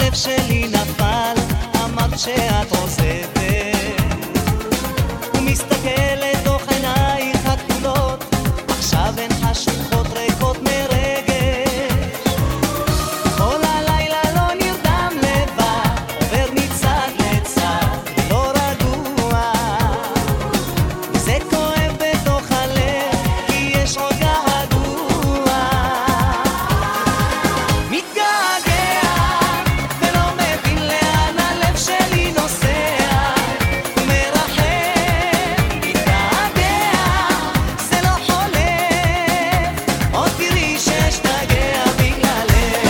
הלב שלי נפל, אמרת שאת עוזבת, ומסתכל לתוך עינייך הכחולות, עכשיו הן חשוכות ריקות מרגש. כל הלילה לא נרדם לבד, עובר מצד לצד, לא רגוע. זה כואב בתוך הלב, כי יש עוד געגוע. מתגעגע ולא מבין לאן הלב שלי נוסע, ומרחב. מתגעגע, זה לא חולף, עוד תראי שאשתגע בגללך.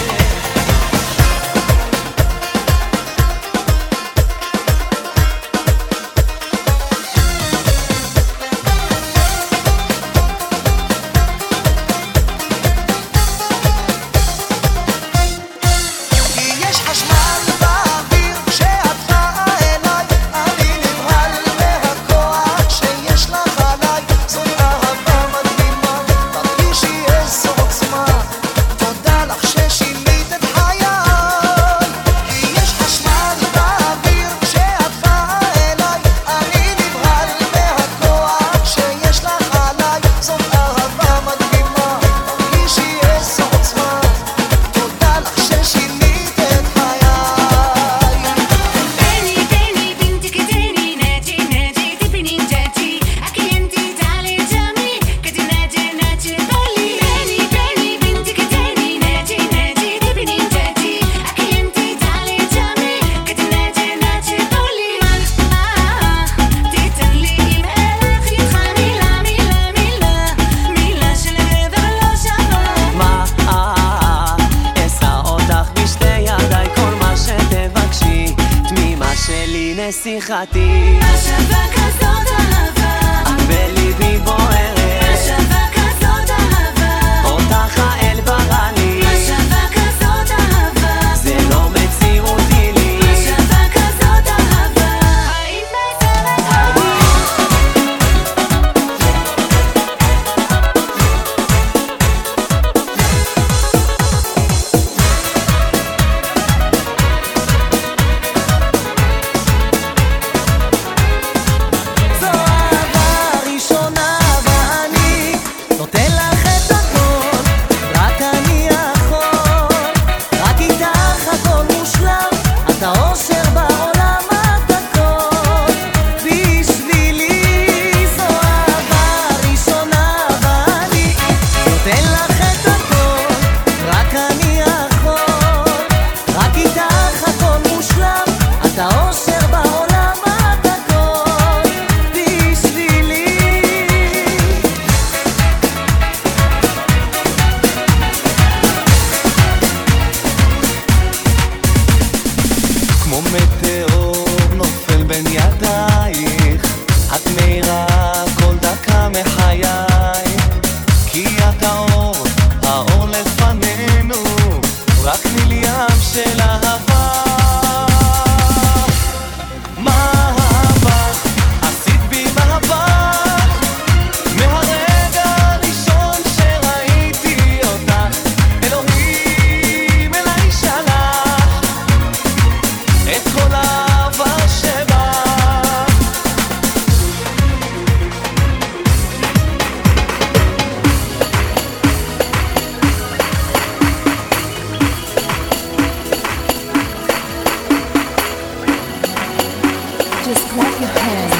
כי יש חשמל באוויר כשאת באה אליי, אני נבהל מהכוח שיש לך עליי. זאת אהבה מדהימה, תרגישי איזו עוצמה, תודה לך ששינית את חיי. כי יש חשמל באוויר כשאת באה אליי, אני נבהל מהכוח שיש לך עליי. זאת אהבה מדהימה, תרגישי איזו עוצמה, תודה לך ששינית את חיי. تاني تاني بنتك تاني ناجي ناجي تبني جاتي أكي انتي تعالي جامي كدي ناجي ناجي بالي. تاني تاني بنتك تاني ناجي ناجي تبني جاتي أكي انتي تعالي جامي كدي ناجي ناجي بالي. تيتن لي إمالك يتخا ميلا ميلا ميلا ميلا של גבר לא שווה. מה אשא אותך בשתי ידיי, כל מה שתבקשי, תמימה שלי נסיכתי. מה שווה כזאת אהבה? את בליבי בוערת, מה שווה כזאת אהבה? אותך האל ברא לי, מה שווה כזאת אהבה? זה לא מציאותי לי. מה שווה כזאת אהבה? חיים בסרט הודי. זו אהבה ראשונה ואני נותן לך את הכל, רק אני יכול, רק איתך הכל מושלם, את האושר בעולם, את הכל בשבילי. זו אהבה ראשונה ואני נותן לך את הכל, רק אני יכול, רק איתך הכל מושלם, את האושר בעולם, את הכל בשבילי. כמו מטאור נופל בין ידייך, את מאירה כל דקה מחיי, כי את האור לפנינו, רק תני לי ים של אהבה. מהפך עשית בי מהפך, מהרגע הראשון שראיתי אותך, אלוהים אליי שלח את כל האהבה שבך. Just clap your hands.